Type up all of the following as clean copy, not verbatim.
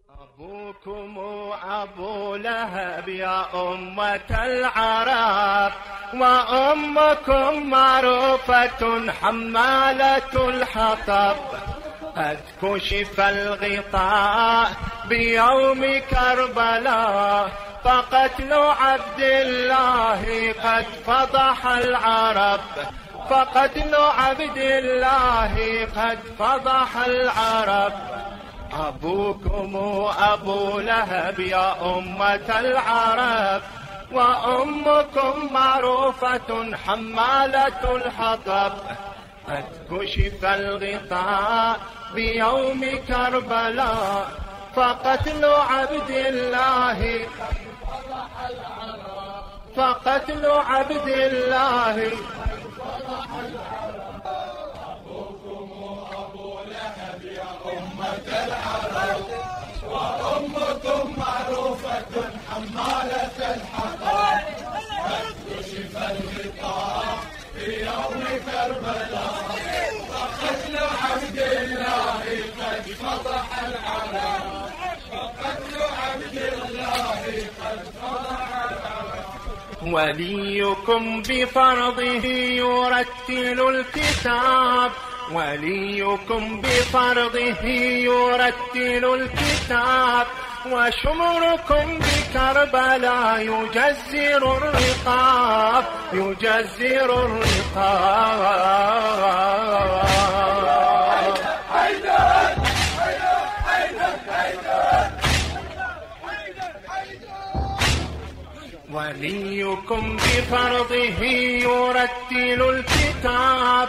أبوكم أبو لهب يا أمة العرب، وأمكم معروفة حمالة الحطب. قد كشف الغطاء بيوم كربلاء، فقتل عبد الله قد فضح العرب، فقتل عبد الله قد فضح العرب. أبوكم أبو لهب يا أمة العرب، وأمكم معروفة حمالة الحطب. قد كشف الغطاء بيوم كربلاء، فقتل عبد الله فقتل عبد الله. أبوكم أبو لهب يا أمة العرب، وأمكم معروفة حمالة الحطب. قد كشف الغطاء في يوم كربلاء، فقتل عبد الله قد فضح العرب، فقتل عبد الله قد فضح العرب. وليكم بفرضه يرتل الكتاب، وليكم بفرضه يرتل الكتاب. وشمركم بكربلاء يجزر الرقاب، يجزر الرقاب. وليكم بفرضه يرتل الكتاب،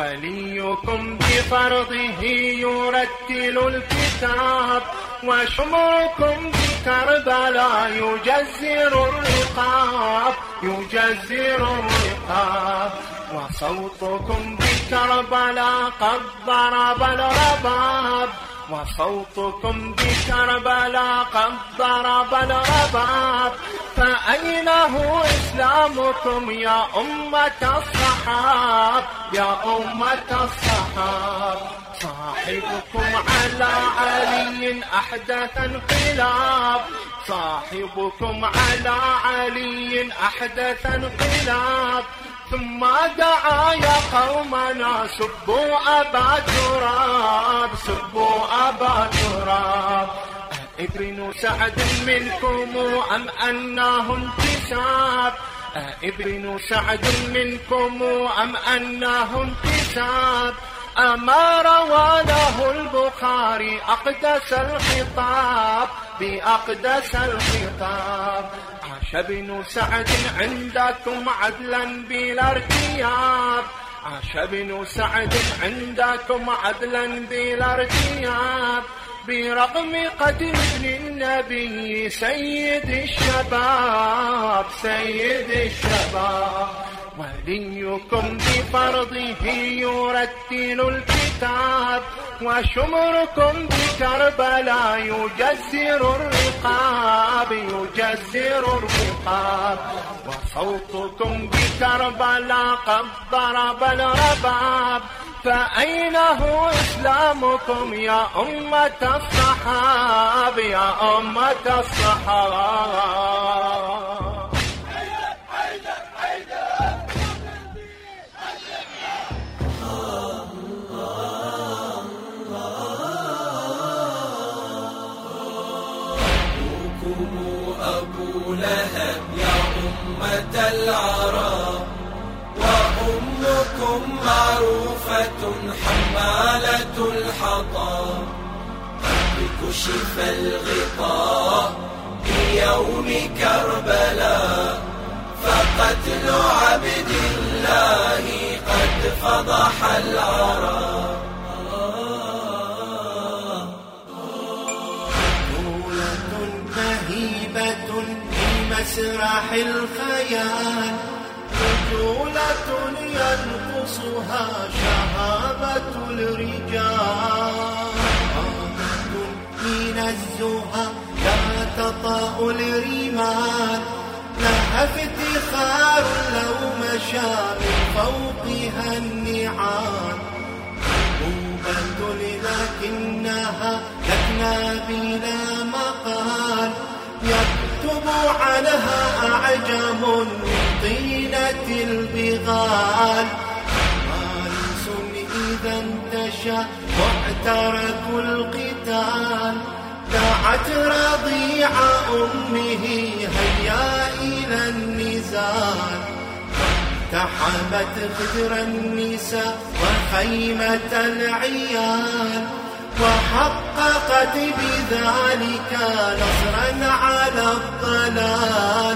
وليكم بفرضه يرتل الكتاب. وشمركم بكربلاء يجزر الرقاب، يجزر الرقاب. وصوتكم بكربلاء قد ضرب الرباب، وصوتكم بكربلاء قد ضرب الرباب. فأين هو إسلامكم يا أمة الصحاب، يا أمة الصحاب؟ صاحبكم على علي أحدث انقلاب، صاحبكم على علي أحدث انقلاب. ثم دعا يا قومنا سبوا أبا تراب، سبوا أبا تراب. ابن سعد منكم أم أنه انتساب، ابن سعد منكم أم أنه انتساب. أما روى له البخاري أقدس الخطاب، بأقدس الخطاب. عاش ابن سعد عندكم عدلا بلا ارتياب، عاش ابن سعد عندكم عدلا بلا ارتياب. برغم قتل ابن النبي سيد الشباب، سيد الشباب. وليكم بفرضه يرتل الكتاب، وشمركم بكربلاء يجزر الرقاب، يجزر الرقاب. وصوتكم بكربلاء قد ضرب الرباب. فأين هو إسلامكم يا أمة الصحاب، يا أمة الصحاب؟ أبو لهب يا أمة العرب، وأمكم معروفة حمالة الحطب. قد كشف الغطاء بيوم كربلاء، فقتل عبد الله قد فضح العرب. مهيبة في مسرح الخيال، رجولة ينقصها شهامة الرجال. آمة من الزهى لا تطأ الرمال، لها افتخار لو مشى من فوقها النعال. موبة لكنها تفنى بلا مقال يكتب عنها أعجم من طينة البغال. فارس إذا انتشى واعتركوا القتال دعت رضيع أمه هيا إلى النزال. اقتحمت خدر النساء وخيمة العيال وحققت بذلك نصرا على الضلال.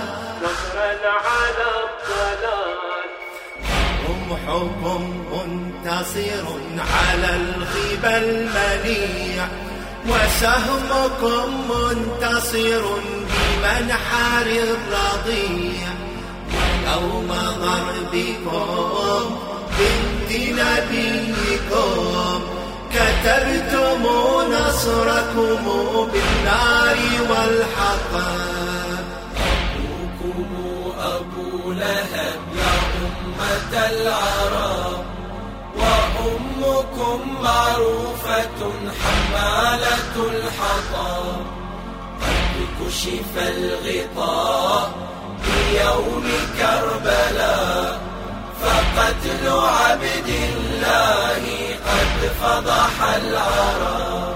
رمحكم منتصر على الخبا المنيع وسهمكم منتصر بمنحر الرضيع. يوم ضربكم بنت نبيكم كتبتم نصركم بالنار والحطب. أبوكم أبو لهب يا أمة العرب وأمكم معروفة حمالة الحطب. قد كشف الغطاء بيوم كربلاء فقتل عبد الله قد فضح العرب.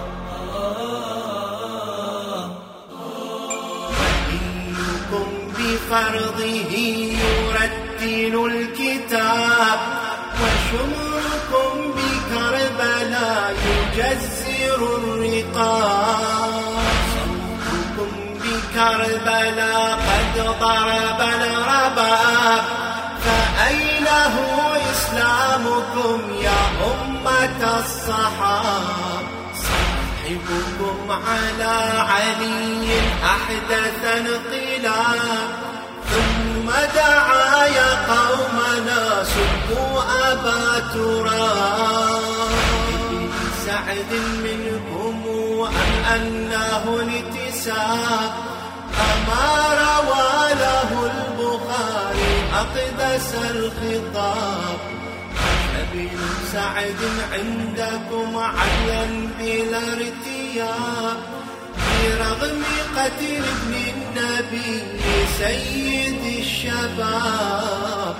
وليكم بفرضه يرتل الكتاب وشمركم بكربلاء يجزر الرقاب. صوتكم بكربلاء قد ضرب الرباب فأين هو إسلامكم يا أمة الصحاب. صاحبكم على علي أحدث انقلاب ثم دعا يا قومنا سبوا أبا تراب. سعد منكم أم أنه انتساب أما روى له البخاري أقدس الخطاب. ابن سعد عندكم عدلا بلا ارتياب برغم قتل ابن النبي سيد الشباب.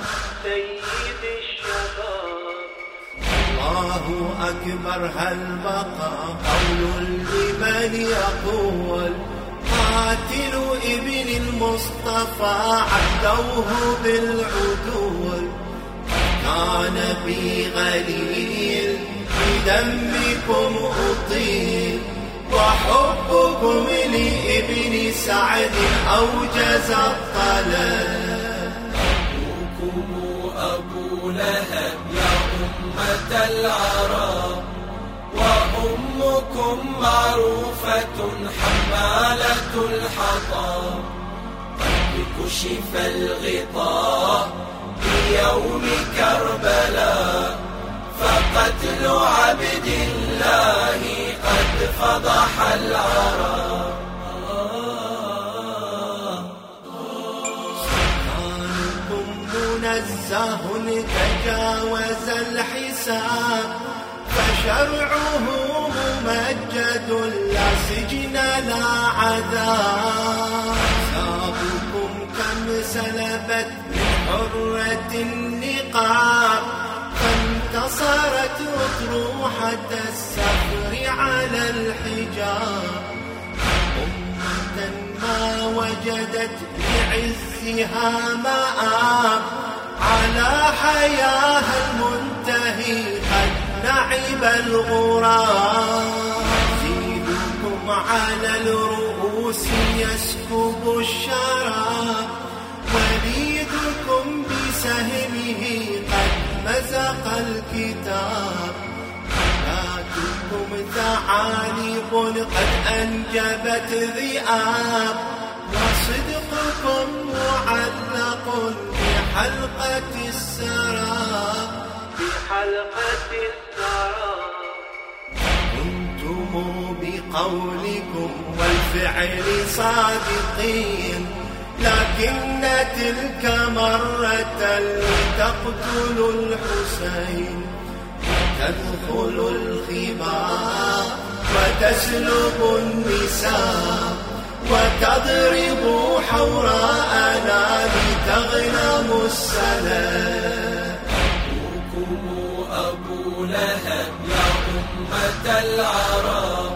الله أكبر هل بقى قول لمن يقول قاتل ابن المصطفى عدوه بالعدول. كان بي غليل بدمكم أطيل وحبكم لابن سعد أوجز الطلب. أبوكم أبو لهب يا أمة العرب وأمكم معروفة حمالة الحطب. قد كشف الغطاء بيوم كربلاء فقتل عبد الله قد فضح العرب. سلطانكم منزه تجاوز الحساب فشرعه ممجد لا سجن لا عذاب. سابكم كم سلبت من حرة النقاب فانتصرت أطروحة السفر على الحجاب. أمة ما وجدت لعزها مآب على حياها المنتهي قد نعب الغراب. زيدكم على الرؤوس يسكب الشراب وليدكم بسهمه قد مزق الكتاب. ذاتكم ثعالب قد أنجبت ذئاب وصدقكم معلق بحلقة السراب. كنتم بقولكم والفعل صادقين لكن تلك مرة لتقتلوا الحسين وتدخلوا الخباء وتسلب النساء وتضرب حوراءنا لتغنموا السلام. أبوكم أبو لهب يا أمة العرب،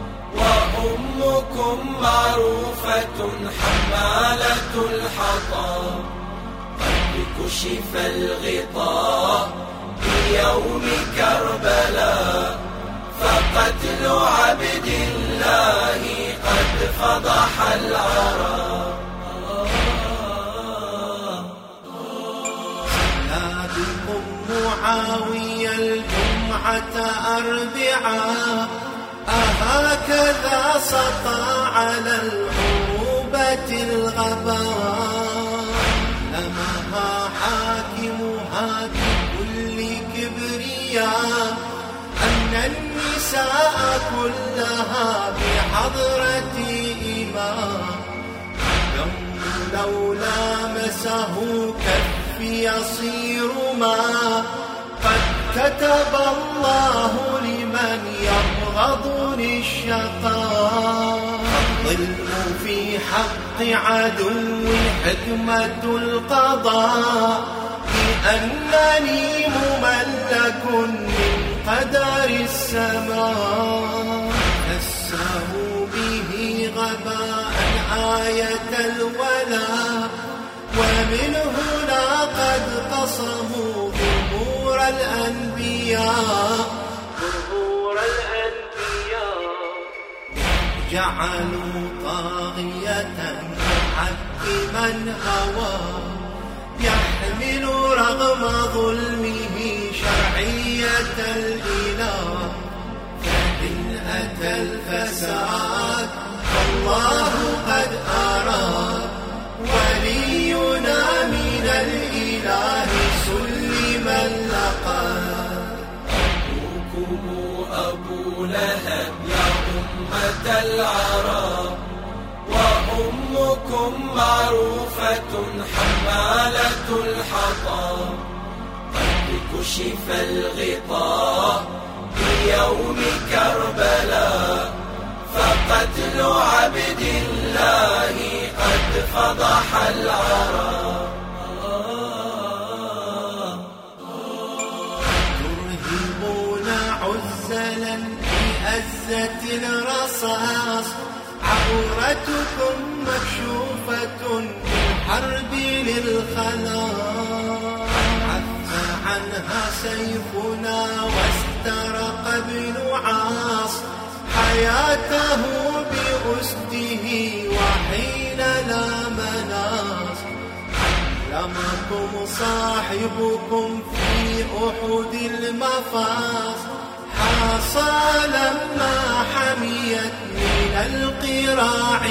وأمكم معروفة حمالة الحطب. قد كشف الغطاء بيوم كربلاء، فقتل عبد الله قد فضح العرب. بكم معاوية الجمعة أربعاء، أهكذا سطى على العروبة الغباء. لمها حاكمها بكل كبرياء، أن النساء كلها بحضرة إمام. لو لامسه كفي يصير ما قد كتب الله لمن يبغضني الشقاء. الظلم في حق عدو حكمة القضاء، لأنني مملك من قدر السماء. فسروا به غباء آية الولاء، ومن هنا قد قصموا ظهور الأنبياء. جعلوا طاغية حق من هوى، يحمل رغم ظلمه شرعية الإله. فإن أتى الفساد فالله قد أراد، ولينا من الإله سلم اللقب. أبوكم أبو لهب يا أمة العرب، وأمكم معروفة حمالة الحطب. قد كشف الغطاء بيوم كربلاء، فقتل عبد الله قد فضح العرب. ترهبون عزلا بأزة الرصاص، عورتكم مكشوفة بالحرب للخلاص. عف عنها سيفنا واسترق ابن عاص، حياته بأسده وحين لا مناص. علمكم صاحبكم في أحد المفاص، حاصى لما حميت من القراع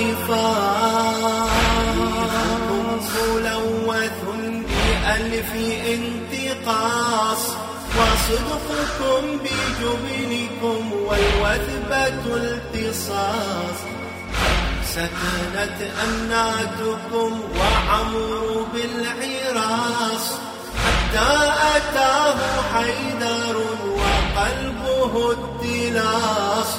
فاصكم ملوث بألف انتقاص، وصدقكم بجبنكم والوثبة التصاص. سكنت أمناتكم وعمروا بالعراص، حتى أتاه حيدر وقلبه التلاص.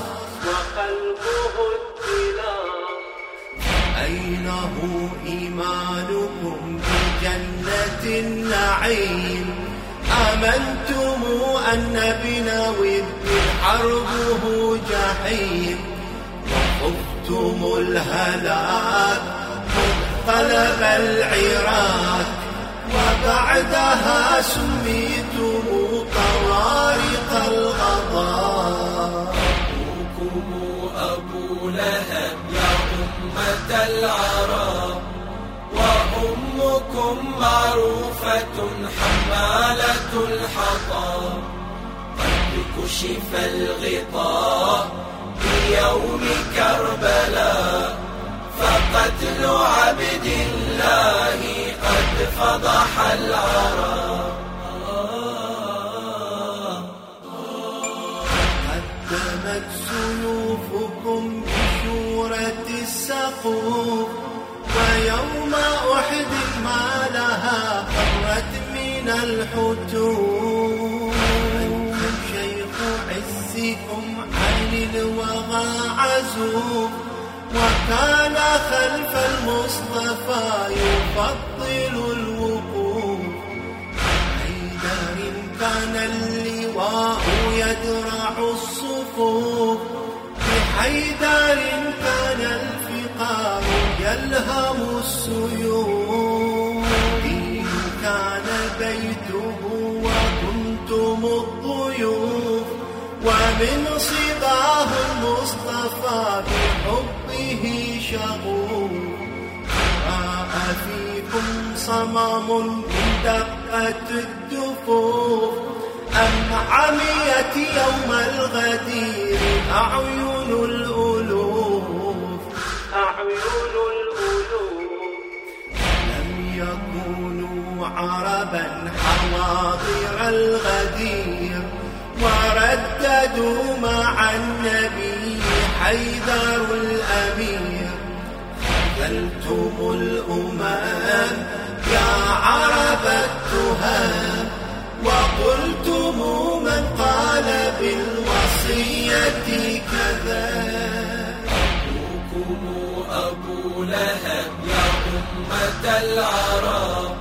أين هو إيمانكم بجنة النعيم؟ آمنتم أن ابن ود حربه جحيم، وخفتم الهلاك منقلب العراك، وبعدها سميتم طوارق الغضاء. أبوكم أبو لهب يا أمة العرب، وأمكم معروفة حمالة الحطب. قد كشف الغطاء بيوم كربلاء، فقتل عبد الله قد فضح العرب. قدمت سيوفكم بشورة السقوف، ويوم أحد ما لها فرت من الحتوم. أنتم شيخ عزكم عن الوغى عزوف، وكان خلف المصطفى يفضل الوقوف. حيدر كان اللواء يدرع الصفوف، بحيدر كان الفقار يلهم السيوف. دين كان بيته وكنتم الضيوف، ومن صباه المصطفى بحبه شغوف. راى فيكم صمم من دقة الدفوف، أم عميت يوم الغدير أعين الألوف. أعين الألوف لم يكونوا عربا حواضر الغدير، ورددوا مع النبي حيدر الأمير. خذلتم الأمم يا عرب التهام، وقلتم من قال بالوصية كذا. أبوكم أبو لهب يا أمة العرب،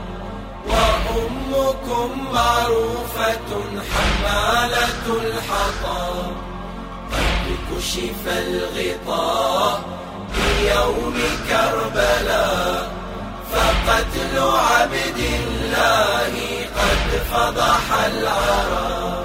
وأمكم معروفة حمالة الحطب. قد كشف الغطاء بيوم كربلاء، فقتل عبد الله قد فضح العرب.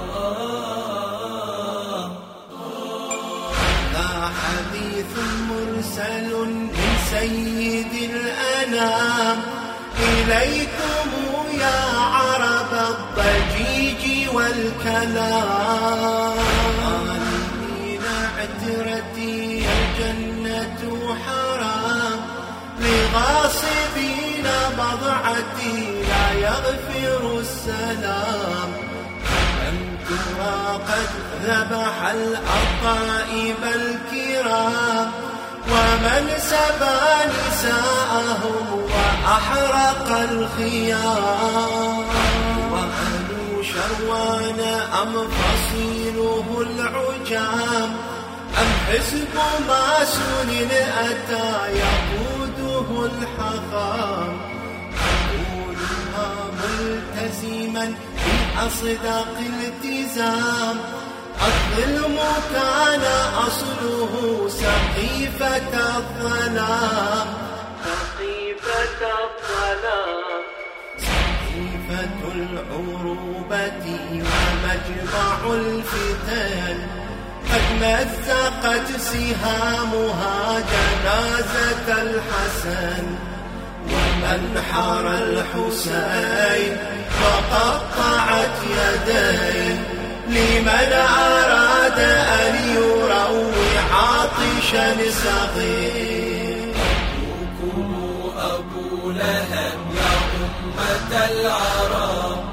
هذا حديث مرسل من سيد الأنام إليكم يا عرب الضجيج والكلام. آمنين عترتي الجنة حرام، لغاصبين بضعتي لا يغفر السلام. لم ترى قد ذبح الأطائب الكرام، ومن سبى نساءهم وأحرق الخيام. وأهل شروان أم فصيله العجام، أم حزب ماسون أتى يقوده الحطام. أقولها ملتزما بأصدق التزام، الظلم كان أصله سقيفة الظلام. سقيفة الظلام سقيفة العروبة ومجمع الفتن، قد مزقت سهامها جنازة الحسن. ومنحر الحسين وقطعت يديه، لمن أراد أن يروي عاطشا صغير. أبوكم أبو لهب يا أمة العرب،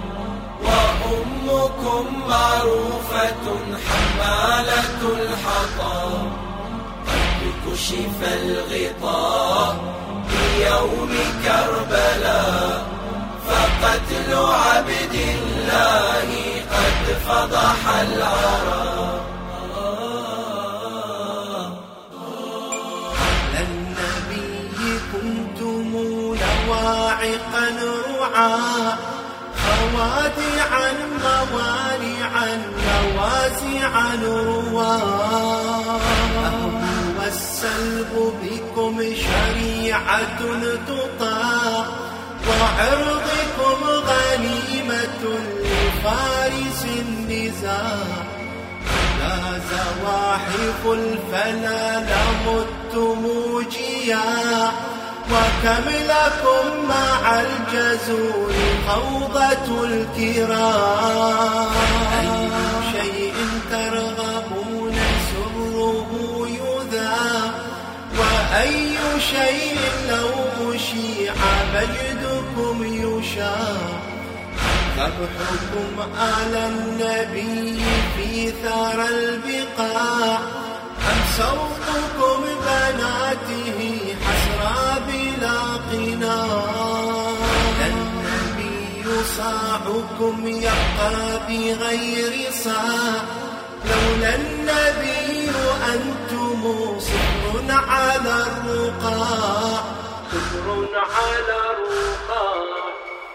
وأمكم معروفة حمالة الحطب. قد كشف الغطاء بيوم كربلاء، فقتل عبد الله قد فضح العرب. على النبي كنتم لواعقا رعاة، خوادعا موانعا نوازعا رواة. والسلب بكم شريعة تطاع، وعرضكم غنيمة لفارس النزاع. لا زواحف الفلا لمتم جياع، وكم لكم مع الجزور خوضة الكرام. أي شيء ترغبون سره يذاع، وأي شيء لو أشيع مجدكم يشاع. ذبحكم آل النبي في ثار البقاع، أم سوقكم بناته حسرى بلا قناع. النبي صاعكم يبقى بغير صاع، لولا النبي أنتم صبر على الرقاع، صبر على الرقاع.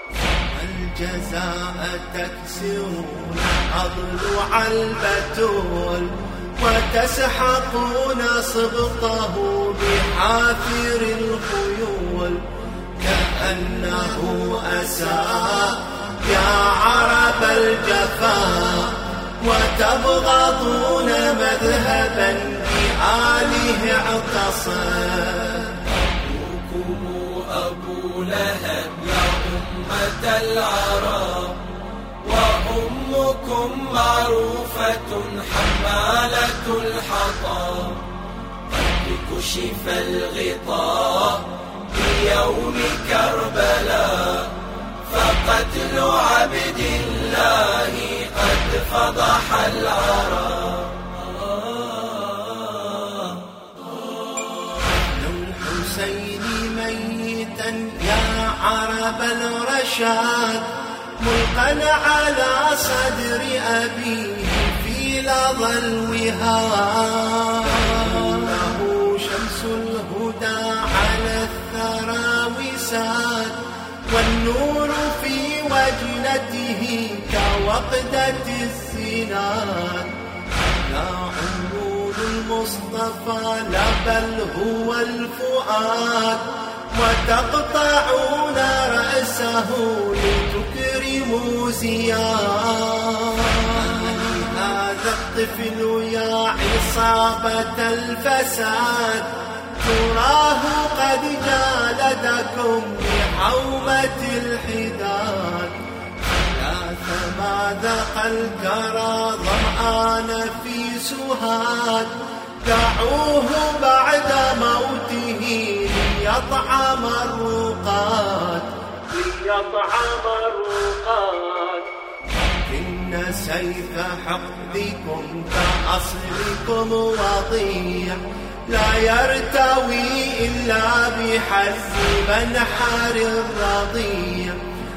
الجزاء تكسرون أضلع البتول، وتسحقون صبطه بحافر الخيول. كأنه أسى يا عرب الجفا، وتبغضون مذهبا بآله اعتصم. أبوكم أبو لهب يا أمة العرب، وأمكم معروفة حمالة الحطب. قد كشف الغطاء بيوم كربلاء، فقتل عبد الله قد فضح العرب. لو الحسين ميتا يا عرب الرشاد، ملقا على صدر أبيه في لظى الوهاد. له شمس الهدى على الثرى وساد، والنور في وجنته كوقدة الزناد. لا عمود المصطفى لا بل هو الفؤاد، وتقطعون رأسه لتكرموا زياد. هذا الطفل يا عصابة الفساد، تراه قد جالدكم بحومة الحداد. ثلاث ما ذاق الكرى ظمآن في سهاد، دعوه بعد موته ليطعم الرقاد، ليطعم الرقاد. إن سيف حقدكم كأصلكم وضيع، لا يرتوي إلا بحز منحر الرضيع.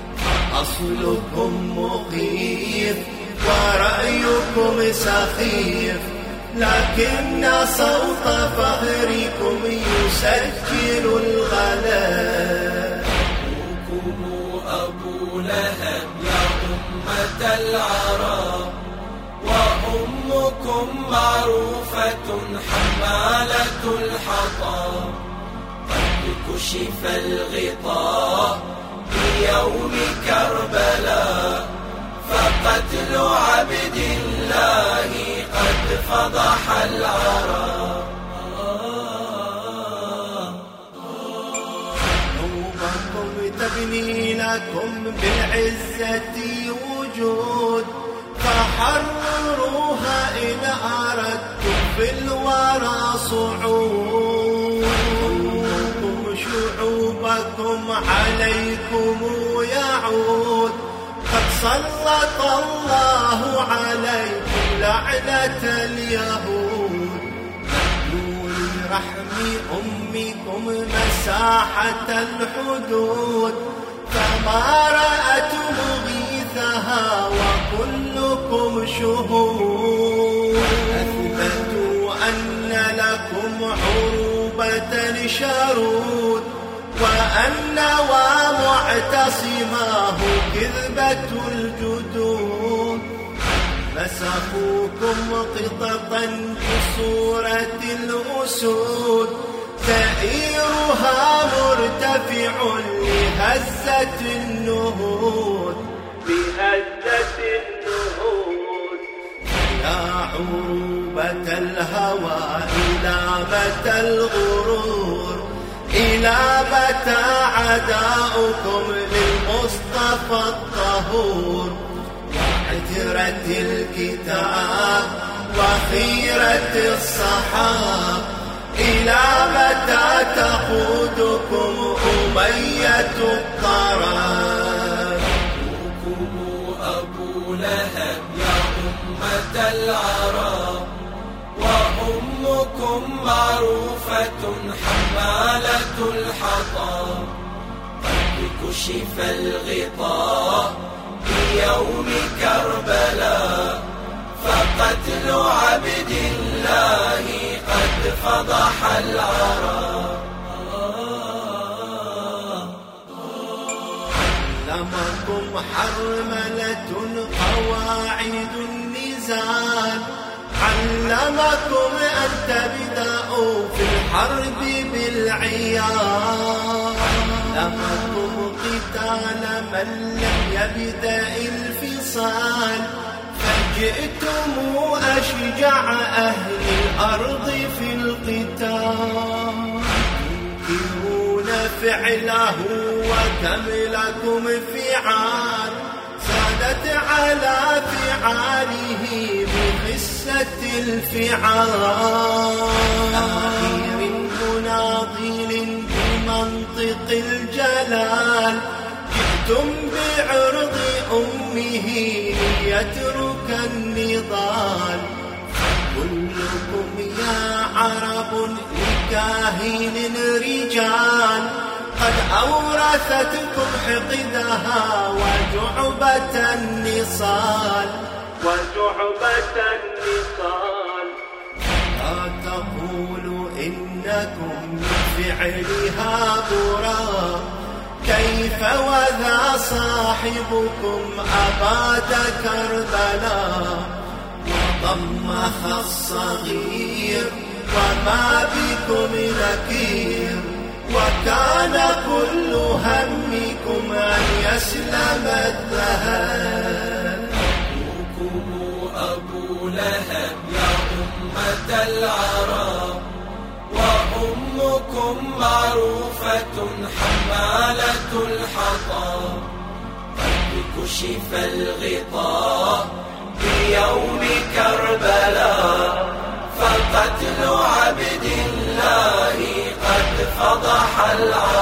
أصلكم مخيف ورأيكم سخيف، لكن صوت فخركم يسجل الغلاء. أبوكم أبو لهب يا أمة العرب، وأمكم معروفة حمالة الحطب. قد كشف الغطاء بيوم كربلاء، فقتل عبد الله قد فضح العرب. قلوبكم تبني لكم بالعزة وجود، فحرروها إن أردتم في الورى صعود. شعوبكم عليكم يعود، قد سلط الله عليكم لعنة اليهود. نور رحم أمكم مساحة الحدود، فما رأت مغيثها وكلكم شهود. أثبتوا أن لكم عروبة شرود، وأن ومعتصماه كذبة الجدود. مسخوكم قططا بصورة الأسود، سئيرها مرتفع لهزة النهود، بهزة النهود. يا عروبة الهوى إلى متى الغرور، إلى متى عداؤكم للمصطفى الطهور، وعترة الكتاب وخيرة الصحاب. إلى متى تقودكم أمية الطراب. أبوكم أبو لهب يا أمة العرب، وأمكم معروفة حمالة الحطب. قد كشف الغطاء بيوم كربلاء، فقتل عبد الله قد فضح العرى. علمكم حرملة قواعد النزال، علمكم أن تبدأوا في الحرب بالعيار، علمكم قتال من لم يبدأ الفصال، فجئتم أشجع أهل الأرض في القتال، تنكرون فعله وكم لكم فعال، زادت على فعاله بخسة الفعال، أخير مناضل بمنطق الجلال، جئتم بعرض أمه ليترك النضال، كلكم يا عرب لكاهن رجال، قد أورثتكم حقدها وجعبة النصال، وجعبة النصال. لا تقولوا إنكم من فعلها براء، كيف وذا صاحبكم أباد كربلاء، وضمخ الصغير وما بكم نكير، وكان كل همكم أن يسلم الذهب. أبوكم أبو لهب يا أمة العرب، وأمكم معروفة حمالة الحطب، قد كشف الغطاء بيوم كربلاء، فقتل عبد الله قد فضح العرب.